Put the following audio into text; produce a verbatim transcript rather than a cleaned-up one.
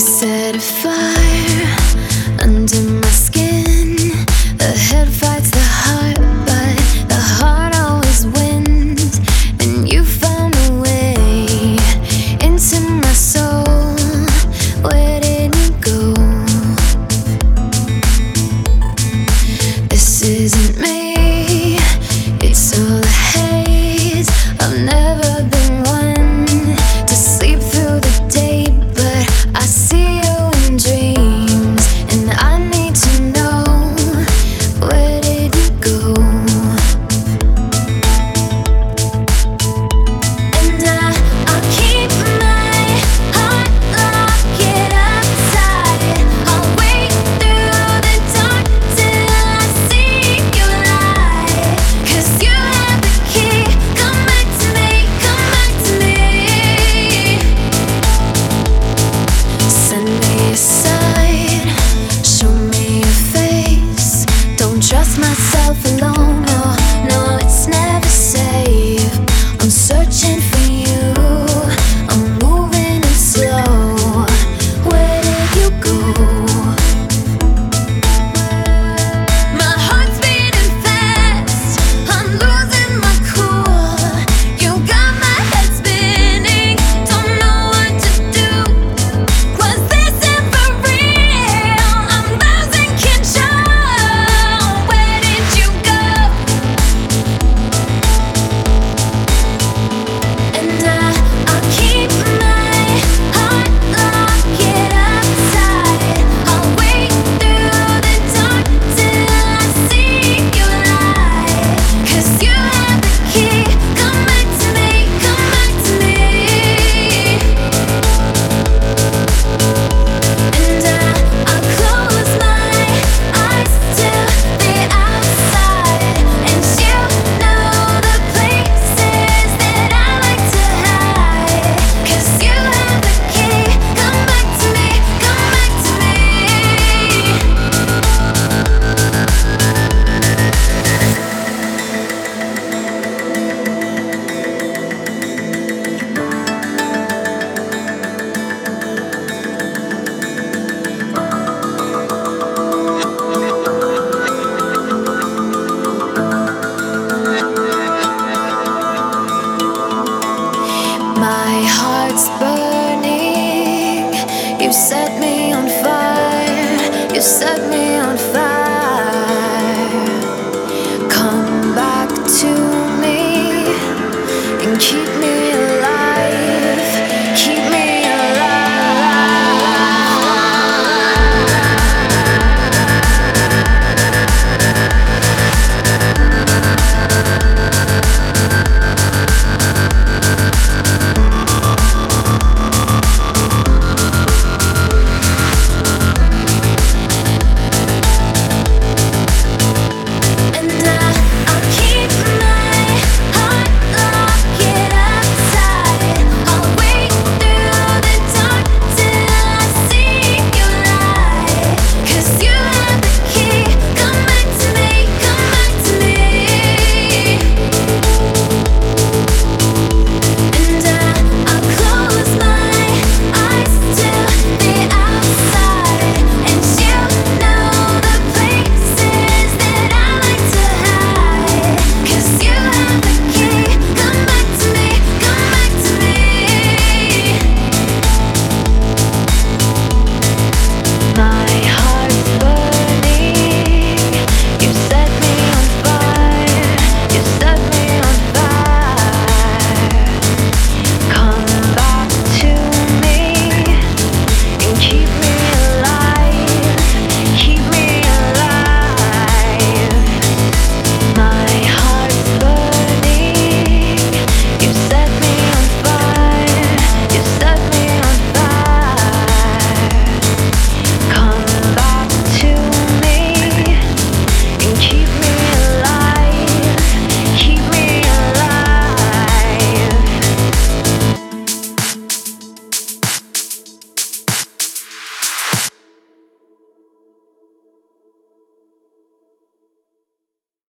set a fire under my skin. The head fights the heart, but the heart always wins. And you found a way into my soul. Where did you go? This isn't me, it's all a haze. I've never been one to sleep through the day, but I see you in dreams, and I need to know, where did you go? And I, I'll keep my heart locked outside. I'll wait through the dark till I see you light. 'Cause you have the key. Come back to me, come back to me. Send me a sign, show me your face. Don't trust myself alone, no, no, it's never safe. I'm searching for you, I'm moving it slow. Where did you go? My heart's beating fast, I'm losing my cool. You got my head spinning, don't know what to do. Was this ever real? I'm losing control. Where did you go? And I, I'll keep my heart locked outside. I'll wait through the dark till I see you light. 'Cause you have the key. Come back to me, come back to me. And I, I'll close my eyes till the outside. And you know the places that I like to hide. 'Cause you have the key. Come back to me, come back to me. My